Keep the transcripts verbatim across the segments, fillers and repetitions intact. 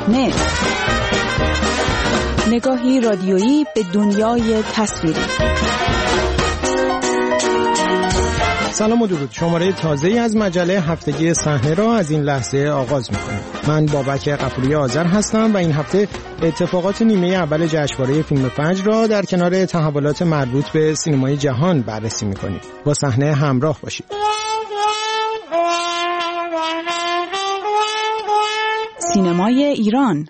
صحنه، نگاهی رادیویی به دنیای تصویری. سلام و درود. شماره تازه‌ای از مجله هفتگی صحنه را از این لحظه آغاز می‌کنیم. من بابک قفوری آذر هستم و این هفته اتفاقات نیمه اول جشنواره فیلم فجر را در کنار تحولات مربوط به سینمای جهان بررسی می‌کنیم. با صحنه همراه باشید. سینمای ایران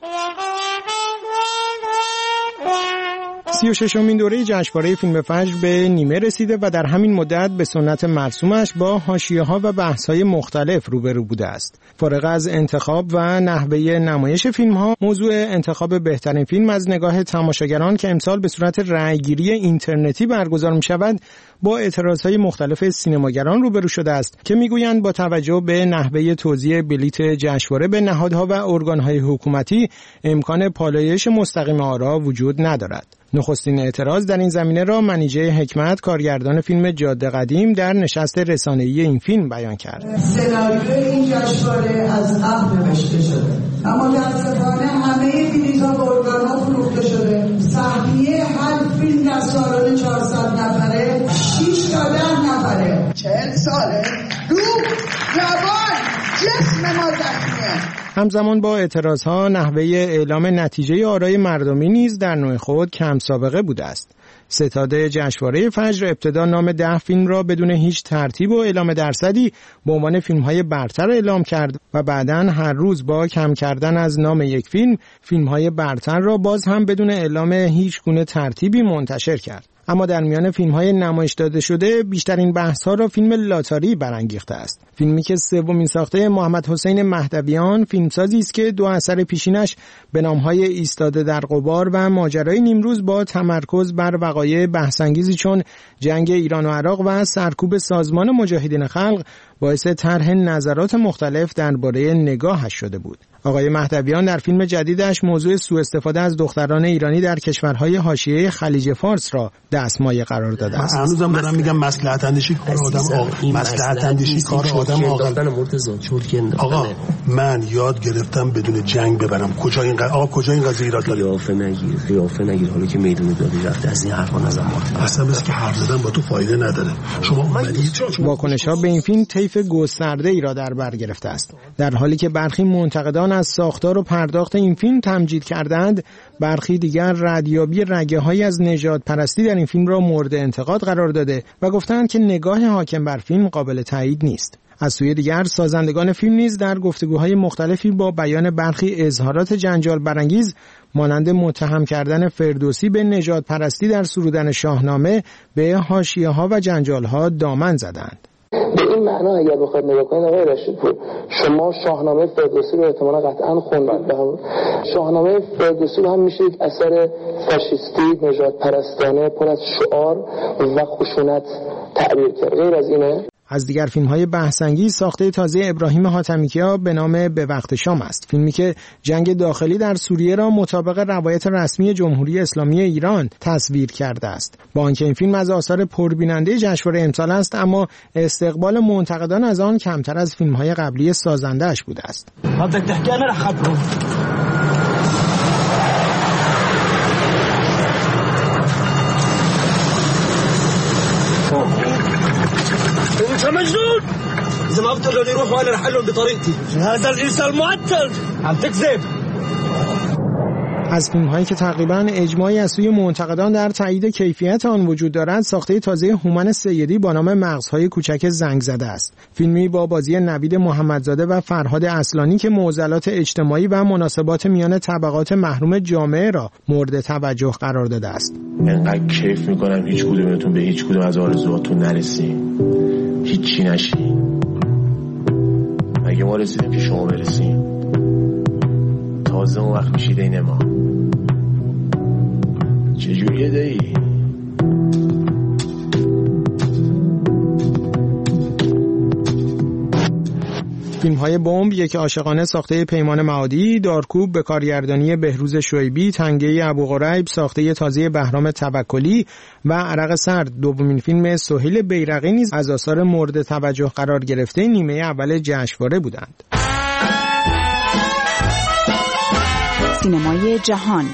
سی و ششمین دوره جشنواره فیلم فجر به نیمه رسیده و در همین مدت به سنت مرسومش با حاشیه‌ها و بحث‌های مختلف روبرو بوده است. فارغ از انتخاب و نحوه نمایش فیلم‌ها، موضوع انتخاب بهترین فیلم از نگاه تماشاگران که امسال به صورت رأی‌گیری اینترنتی برگزار می‌شود، با اعتراضهای مختلف سینماگران روبرو شده است که میگویند با توجه به نحوه توزیع بلیت جشنواره به نهادها و ارگان‌های حکومتی امکان پالایش مستقیم آرا وجود ندارد. نخستین اعتراض در این زمینه را منیژه حکمت، کارگردان فیلم جاده قدیم، در نشست رسانه‌ای این فیلم بیان کرد. سناریوی این جشنواره از قبل نوشته شده، اما متأسفانه همه بلیط‌ها به ارگان‌ها فروخته شده. سهمیه هر فیلم در سالن چهارصد نفره شش تا ده نفره. چهل ساله روح جوان جسم ما زخمیه. همزمان با اعتراضها، نحوه اعلام نتیجه آرای مردمی نیز در نوع خود کم سابقه بوده است. ستاد جشنواره فجر ابتدا نام ده فیلم را بدون هیچ ترتیب و اعلام درصدی به عنوان فیلم‌های برتر اعلام کرد و بعداً هر روز با کم کردن از نام یک فیلم، فیلم‌های برتر را باز هم بدون اعلام هیچ گونه ترتیبی منتشر کرد. اما در میان فیلم‌های نمایش داده شده بیشترین بحث‌ها را فیلم لاتاری برانگیخته است. فیلمی که سومین ساخته محمد حسین مهدویان، فیلمسازی است که دو اثر پیشینش به نام‌های ایستاده در غبار و ماجرای نیمروز با تمرکز بر وقایع بحث‌انگیزی چون جنگ ایران و عراق و سرکوب سازمان مجاهدین خلق باعث طرح نظرات مختلف درباره نگاهش شده بود. آقای مهدویان در فیلم جدیدش موضوع سوء استفاده از دختران ایرانی در کشورهای حاشیه خلیج فارس را دستمایه قرار داده است. هنوزم دارم میگم مصلحت اندیشی کار آدم عاقل، مصلحت اندیشی کار آدم عاقل. آقا من یاد گرفتم بدون جنگ ببرم. کجا این قضیه آقا کجا این قضیه ایراد داره؟ قیافه نگیر، قیافه نگیر. حالا که میدون دادی رفته از این حرفا نزن. اصلا بس که حرف زدن با تو فایده نداره. شما اومدید واکنش‌ها به این فیلم طیف گسترده‌ای را در بر گرفته است. در حالی که برخی منتقدان از ساختار و پرداخت این فیلم تمجید کردند، برخی دیگر ردیابی رگه‌هایی از نژاد پرستی در این فیلم را مورد انتقاد قرار داده و گفتند که نگاه حاکم بر فیلم قابل تایید نیست. از سوی دیگر سازندگان فیلم نیز در گفتگوهای مختلفی با بیان برخی اظهارات جنجال برانگیز مانند متهم کردن فردوسی به نژاد پرستی در سرودن شاهنامه به حاشیه‌ها و جنجال‌ها دامن زدند. به این معنا اگر بخواید نگاه کنید آقای رشیدپور، شما شاهنامه فردوسی رو احتمالاً قطعاً خوندید. شاهنامه فردوسی رو هم میشه یک اثر فاشیستی، نژاد پرستانه، پر از شعار و خشونت تعبیر کرد. غیر از اینه؟ از دیگر فیلم‌های بحث‌انگیز ساخته تازه ابراهیم حاتمیکیا به نام به وقت شام است. فیلمی که جنگ داخلی در سوریه را مطابق روایت رسمی جمهوری اسلامی ایران تصویر کرده است. با آنکه این فیلم از آثار پربیننده جشنواره امسال است، اما استقبال منتقدان از آن کمتر از فیلم‌های قبلی سازنده‌اش بوده است. انت مجنون اذا ما بتقدر يروح وانا رح اقول بطريقتي هذا الانسان معطل عم تكذب. از فیلم‌هایی که تقریباً اجماعی از سوی منتقدان در تایید کیفیت آن وجود دارد، ساخته تازه هومن سیدی با نام مغزهای کوچک زنگ زده است. فیلمی با بازی نوید محمدزاده و فرهاد اصلانی که معضلات اجتماعی و مناسبات میان طبقات محروم جامعه را مورد توجه قرار داده است. انقدر کیف میکنم هیچ کدومتون به هیچ کدوم از آرزوهاتون نرسیم، هیچی نشیم. مگه ما رسیدیم که شما برسیم؟ تازه اون وقت میشید این ما. چجوریه دایی؟ فیلم‌های بمب، یک عاشقانه ساخته پیمان معادی، دارکوب به کارگردانی بهروز شعیبی، تنگه ابوغریب ساخته تازه بهرام توکلی و عرق سرد دومین فیلم سهیل بیرقی نیز از آثار مورد توجه قرار گرفته نیمه اول جشنواره بودند. سینمای جهان.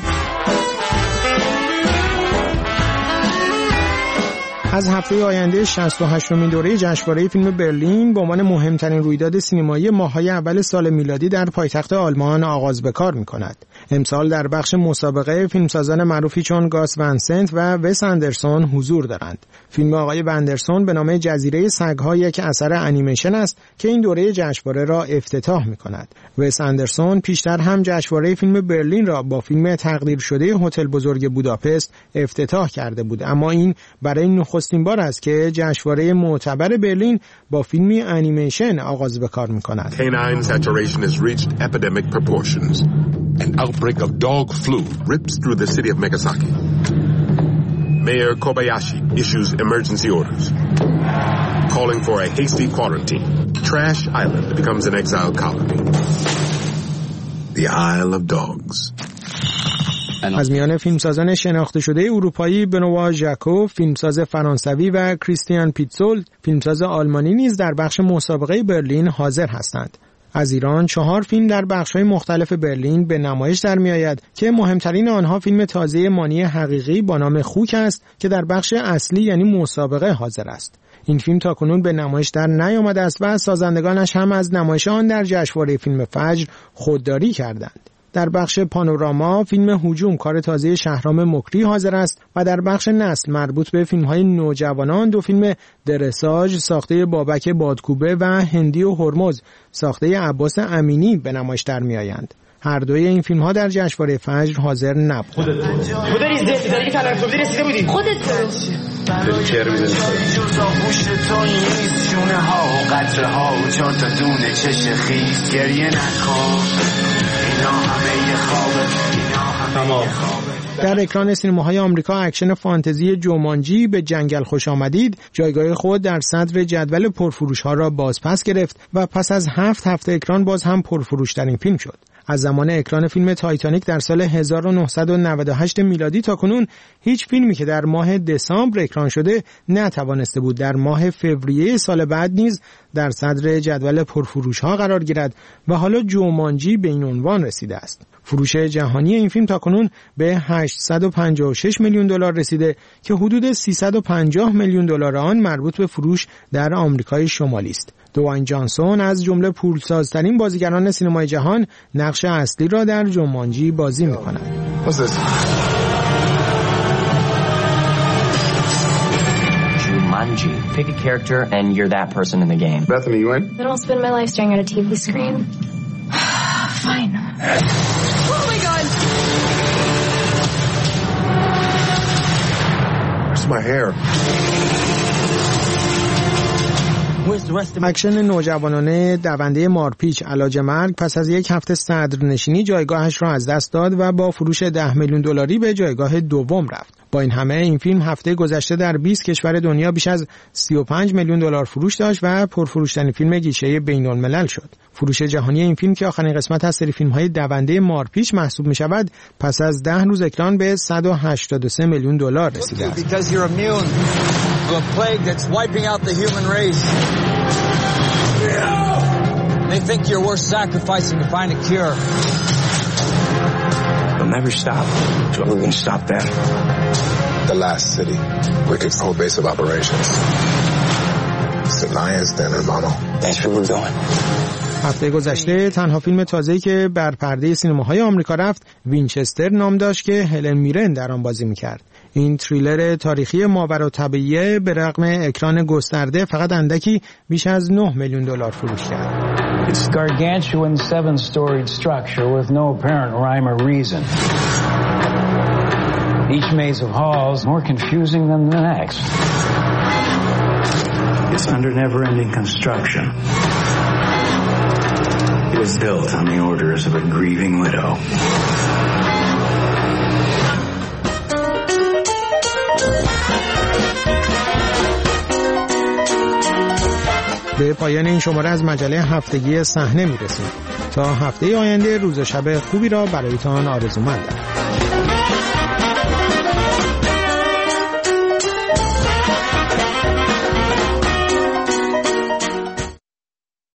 از هفته آینده شصت و هشتمین دوره جشنواره فیلم برلین به عنوان مهمترین رویداد سینمایی ماه‌های اول سال میلادی در پایتخت آلمان آغاز به کار می‌کند. امسال در بخش مسابقه فیلمسازان معروفی چون گاس ون سنت و وس اندرسون حضور دارند. فیلم آقای وندرسون به نام جزیره سگ‌ها یک اثر انیمیشن است که این دوره جشنواره را افتتاح می‌کند. وس اندرسون پیشتر هم جشنواره فیلم برلین را با فیلم تقدیر شده هتل بزرگ بوداپست افتتاح کرده بود، اما این برای نخستین بار است که جشنواره معتبر برلین با فیلمی انیمیشن آغاز به کار می‌کند. Canine saturation has reached epidemic proportions. An outbreak of dog flu rips through the city of Megasaki. Mayor Kobayashi issues emergency orders, calling for a hasty quarantine. Trash Island becomes an exile colony. The Isle of Dogs. از میان فیلمسازان شناخته شده اروپایی بنوا ژاکو، فیلمساز فرانسوی و کریستیان پیتزولد، فیلمساز آلمانی نیز در بخش مسابقه برلین حاضر هستند. از ایران چهار فیلم در بخش‌های مختلف برلین به نمایش در می‌آید که مهمترین آنها فیلم تازه مانی حقیقی با نام خوک است که در بخش اصلی یعنی مسابقه حاضر است. این فیلم تاکنون به نمایش در نیامده است و سازندگانش هم از نمایش آن در جشنواره فیلم فجر خودداری کردند. در بخش پانوراما فیلم هجوم کار تازه شهرام مکری حاضر است و در بخش نسل مربوط به فیلم‌های نوجوانان دو فیلم درساژ ساخته بابک بادکوبه و هندی و هرمز ساخته عباس امینی به نمایش در می‌آیند. هر دوی این فیلم‌ها در جشنواره فجر حاضر نبود. خودت خودت ریز دستی که تلفظی رسیده بودی. خودت برو. چه رو می‌زنی؟ جونه ها و قطره ها و چهار تا دونه چش خیس گریه نکن. اینا همه خوابه. تمام. در اکران سینماهای آمریکا اکشن فانتزی جومانجی به جنگل خوش آمدید جایگاه خود در صدر جدول پرفروش‌ها را بازپس گرفت و پس از هفت هفته اکران باز هم پرفروش‌ترین فیلم شد. از زمان اکران فیلم تایتانیک در سال هزار و نهصد و نود و هشت میلادی تا کنون هیچ فیلمی که در ماه دسامبر اکران شده نتوانسته بود در ماه فوریه سال بعد نیز در صدر جدول پرفروش‌ها قرار گیرد و حالا جومانجی به این عنوان رسیده است. فروش جهانی این فیلم تاکنون به هشتصد و پنجاه و شش میلیون دلار رسیده که حدود سیصد و پنجاه میلیون دلار آن مربوط به فروش در آمریکای شمالی است. دوین جانسون از جمله پولسازترین بازیگران سینمای جهان نقش اصلی را در جومانجی بازی می‌کند. Jumanji. Pick a character and you're that person in the game. Bethany, you in? Then I'll spend my life staring at a T V screen. Fine. Oh my God! Where's my hair? اکشن نوجوانانه دونده مارپیچ علاج مرگ پس از یک هفته صدرنشینی جایگاهش را از دست داد و با فروش ده میلیون دلاری به جایگاه دوم رفت. با این همه این فیلم هفته گذشته در بیست کشور دنیا بیش از سی و پنج میلیون دلار فروش داشت و پرفروشترین فیلم گیشه بین‌الملل شد. فروش جهانی این فیلم که آخرین قسمت از سری فیلم‌های دونده مارپیچ محسوب می‌شود پس از ده روز اکران به صد و هشتاد و سه میلیون دلار رسیده است. They think you're worth sacrificing to find a cure. They'll never stop. So we're going to stop them. The last city. Wicked cold base of operations. St. Lions, then, hermano. That's where we're going. هفته گذشته تنها فیلم تازه‌ای که بر پرده سینماهای آمریکا رفت وینچستر نام داشت که هلن میرن در آن بازی می‌کرد. این تریلر تاریخی ماورالطبیعه به رغم اکران گسترده فقط اندکی بیش از نه میلیون دلار فروش کرد. It's a gargantuan seven-storied structure with no apparent rhyme or reason. Each maze of halls more confusing than the next. It's under never-ending construction. It was built on the orders of a grieving widow. به پایان این شماره از مجله هفتگی صحنه میرسیم. تا هفته آینده روز و شب خوبی را برایتان آرزومندم.